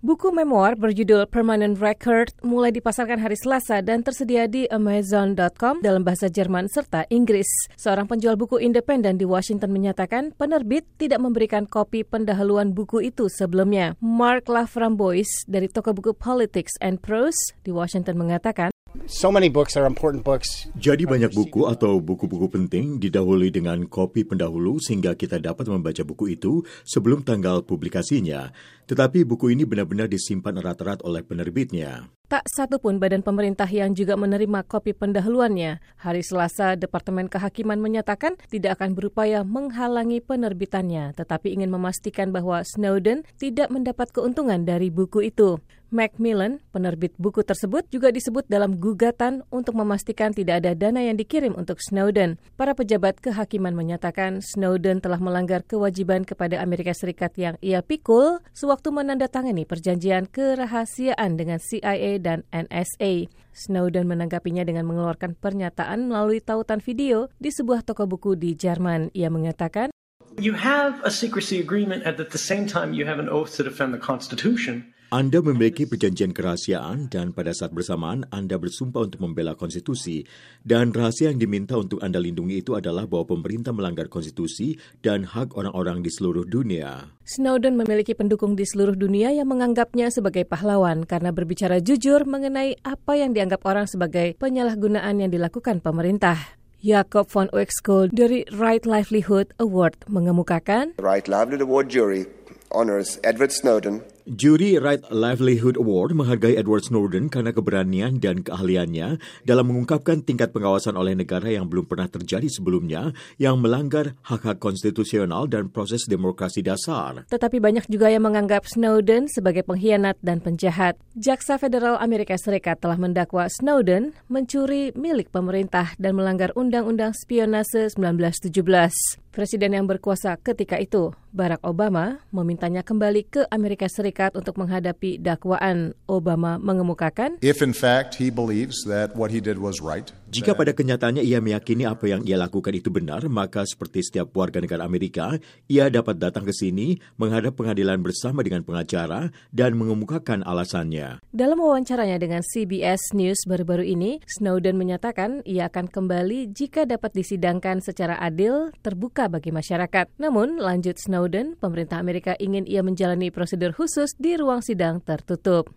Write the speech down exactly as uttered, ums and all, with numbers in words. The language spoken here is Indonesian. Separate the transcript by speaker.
Speaker 1: Buku memoir berjudul Permanent Record mulai dipasarkan hari Selasa dan tersedia di amazon dot com dalam bahasa Jerman serta Inggris. Seorang penjual buku independen di Washington menyatakan penerbit tidak memberikan kopi pendahuluan buku itu sebelumnya. Mark Laframboise dari toko buku Politics and Prose di Washington mengatakan,
Speaker 2: So many books are important books.
Speaker 3: Jadi banyak buku atau buku-buku penting didahului dengan kopi pendahulu sehingga kita dapat membaca buku itu sebelum tanggal publikasinya. Tetapi buku ini benar-benar disimpan erat-erat oleh penerbitnya.
Speaker 1: Tak satu pun badan pemerintah yang juga menerima kopi pendahuluannya. Hari Selasa, Departemen Kehakiman menyatakan tidak akan berupaya menghalangi penerbitannya, tetapi ingin memastikan bahwa Snowden tidak mendapat keuntungan dari buku itu. Macmillan, penerbit buku tersebut, juga disebut dalam gugatan untuk memastikan tidak ada dana yang dikirim untuk Snowden. Para pejabat kehakiman menyatakan Snowden telah melanggar kewajiban kepada Amerika Serikat yang ia pikul sewaktu menandatangani perjanjian kerahasiaan dengan C I A dan N S A. Snowden menanggapinya dengan mengeluarkan pernyataan melalui tautan video di sebuah toko buku di Jerman. Ia mengatakan,
Speaker 4: You have a secrecy agreement and at the same time you have an oath to defend the Constitution.
Speaker 3: Anda memiliki perjanjian kerahasiaan dan pada saat bersamaan Anda bersumpah untuk membela konstitusi. Dan rahasia yang diminta untuk Anda lindungi itu adalah bahwa pemerintah melanggar konstitusi dan hak orang-orang di seluruh dunia.
Speaker 1: Snowden memiliki pendukung di seluruh dunia yang menganggapnya sebagai pahlawan karena berbicara jujur mengenai apa yang dianggap orang sebagai penyalahgunaan yang dilakukan pemerintah. Jacob von Uexküll dari Right Livelihood Award mengemukakan,
Speaker 5: Right Livelihood Award jury honors Edward Snowden.
Speaker 3: Juri Right Livelihood Award menghargai Edward Snowden karena keberanian dan keahliannya dalam mengungkapkan tingkat pengawasan oleh negara yang belum pernah terjadi sebelumnya yang melanggar hak-hak konstitusional dan proses demokrasi dasar.
Speaker 1: Tetapi banyak juga yang menganggap Snowden sebagai pengkhianat dan penjahat. Jaksa Federal Amerika Serikat telah mendakwa Snowden mencuri milik pemerintah dan melanggar Undang-Undang Spionase seribu sembilan ratus tujuh belas. Presiden yang berkuasa ketika itu, Barack Obama, memintanya kembali ke Amerika Serikat untuk menghadapi dakwaan. Obama mengemukakan,
Speaker 6: If in fact he believes that what he did was right.
Speaker 3: Jika pada kenyataannya ia meyakini apa yang ia lakukan itu benar, maka seperti setiap warga negara Amerika, ia dapat datang ke sini, menghadap pengadilan bersama dengan pengacara, dan mengemukakan alasannya.
Speaker 1: Dalam wawancaranya dengan C B S News baru-baru ini, Snowden menyatakan ia akan kembali jika dapat disidangkan secara adil, terbuka bagi masyarakat. Namun, lanjut Snowden, pemerintah Amerika ingin ia menjalani prosedur khusus di ruang sidang tertutup.